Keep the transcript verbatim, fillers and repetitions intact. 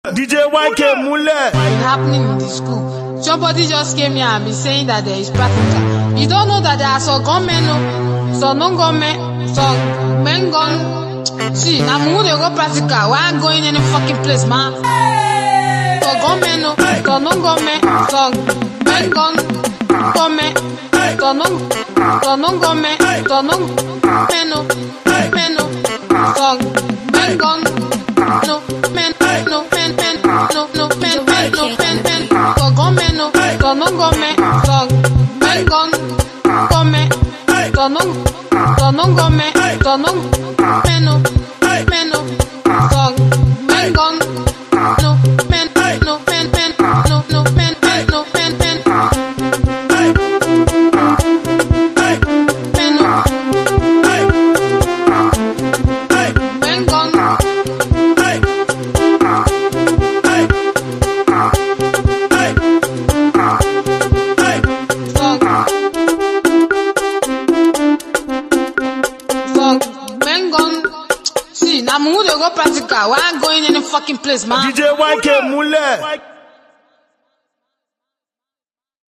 D J Y K Mule. Been happening in the school. Somebody just came here and be saying that there is practical. You don't know that there are some gunmen, no, some non-gunmen, some men gun. See, now who they go practical? Why I'm going any fucking place, man? Some gunmen, no, some non-gunmen, some men gun, gunmen, some non, some non-gunmen, some non-men, no, men, no, some men gun, no, men, no, men, men, no, no, men, men, no, men, men, so gunmen, no, so non-gunmen, so men gun, gunmen, so non, so non-gunmen, so non-men, no, men, no, so men gun, no, men, no, men, men, no, no, men, men, no, men, men, men, no, men gun. See, now I'm gonna go practical. Why I'm going any fucking place, man? D J Y K Mule.